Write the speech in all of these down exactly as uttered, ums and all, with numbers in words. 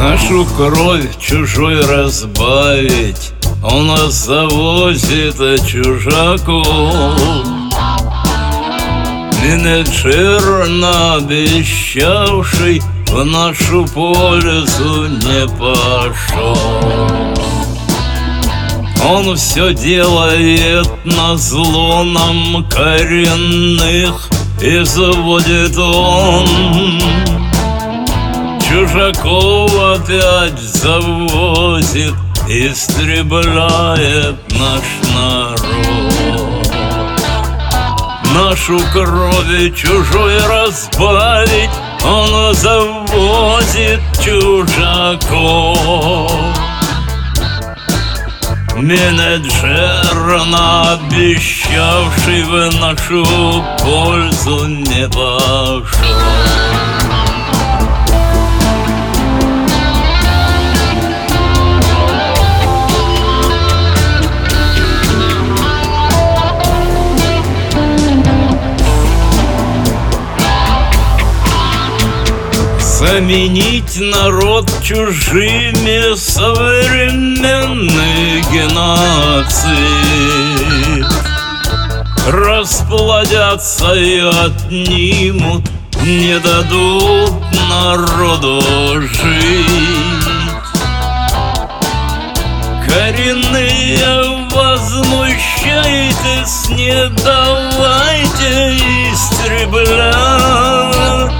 Нашу кровь чужой разбавить он нас завозит чужаков. Менеджер, наобещавший, в нашу пользу не пошел. Он все делает назло нам коренных, и заводит он чужаков, опять завозит, истребляет наш народ. Нашу кровь чужой разбавить он завозит чужаков. Менеджер, наобещавший, в нашу пользу не пошел. Заменить народ чужими современный геноцид. Расплодятся и отнимут, не дадут народу жить. Коренные, возмущайтесь, не давайте истреблять.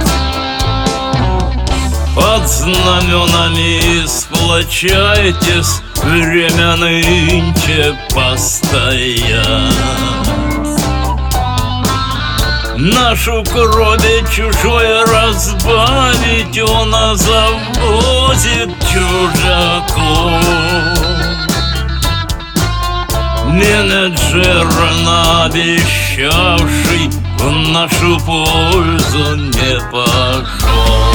Под знаменами сплочайтесь, время нынче постоять. Нашу кровь чужой разбавить он завозит чужаков. Менеджер, наобещавший, в нашу пользу не пошел.